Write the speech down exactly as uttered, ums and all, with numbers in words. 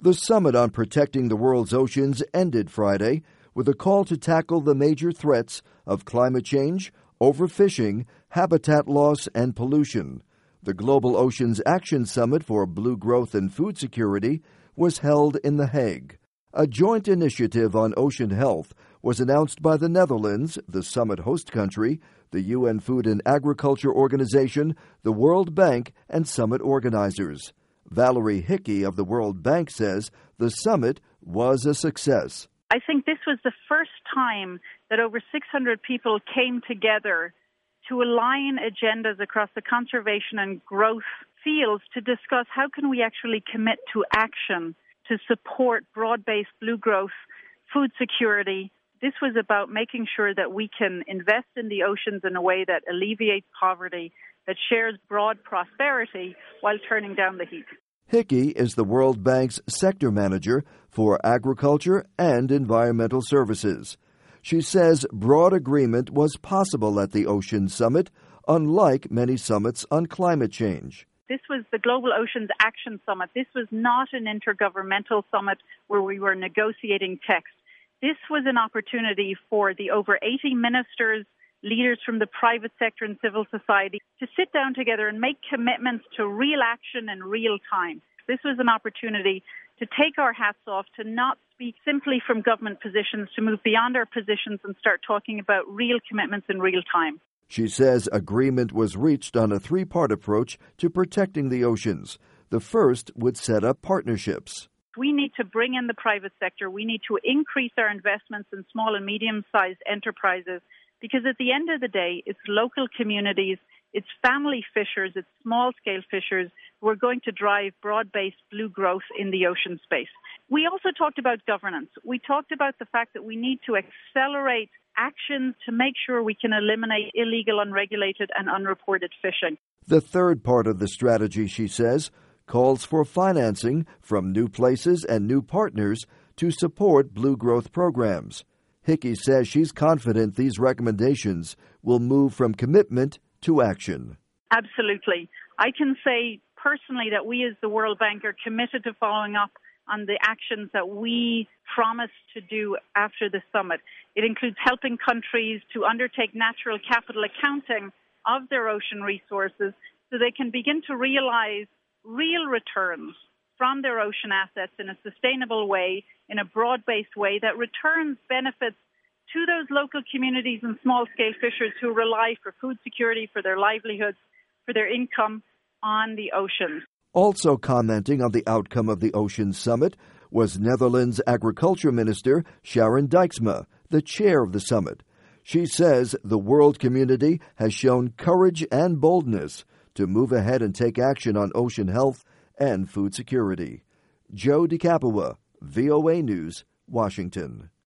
The Summit on Protecting the World's Oceans ended Friday with a call to tackle the major threats of climate change, overfishing, habitat loss, and pollution. The Global Oceans Action Summit for Blue Growth and Food Security was held in The Hague. A joint initiative on ocean health was announced by the Netherlands, the summit host country, the U N Food and Agriculture Organization, the World Bank, and summit organizers. Valerie Hickey of the World Bank says the summit was a success. I think this was the first time that over six hundred people came together to align agendas across the conservation and growth fields to discuss how can we actually commit to action to support broad-based blue growth, food security. This was about making sure that we can invest in the oceans in a way that alleviates poverty, that shares broad prosperity while turning down the heat. Hickey is the World Bank's sector manager for agriculture and environmental services. She says broad agreement was possible at the Ocean Summit, unlike many summits on climate change. This was the Global Oceans Action Summit. This was not an intergovernmental summit where we were negotiating text. This was an opportunity for the over eighty ministers, leaders from the private sector and civil society to sit down together and make commitments to real action in real time. This was an opportunity to take our hats off, to not speak simply from government positions, to move beyond our positions and start talking about real commitments in real time. She says agreement was reached on a three-part approach to protecting the oceans. The first would set up partnerships. We need to bring in the private sector. We need to increase our investments in small and medium-sized enterprises because at the end of the day, it's local communities, it's family fishers, it's small-scale fishers who are going to drive broad-based blue growth in the ocean space. We also talked about governance. We talked about the fact that we need to accelerate actions to make sure we can eliminate illegal, unregulated, and unreported fishing. The third part of the strategy, she says, calls for financing from new places and new partners to support blue growth programs. Hickey says she's confident these recommendations will move from commitment to action. Absolutely. I can say personally that we as the World Bank are committed to following up on the actions that we promised to do after the summit. It includes helping countries to undertake natural capital accounting of their ocean resources so they can begin to realize real returns from their ocean assets in a sustainable way, in a broad-based way that returns benefits to those local communities and small-scale fishers who rely for food security, for their livelihoods, for their income on the oceans. Also commenting on the outcome of the Ocean Summit was Netherlands Agriculture Minister Sharon Dijksma, the chair of the summit. She says the world community has shown courage and boldness to move ahead and take action on ocean health and food security. Joe DeCapua, V O A News, Washington.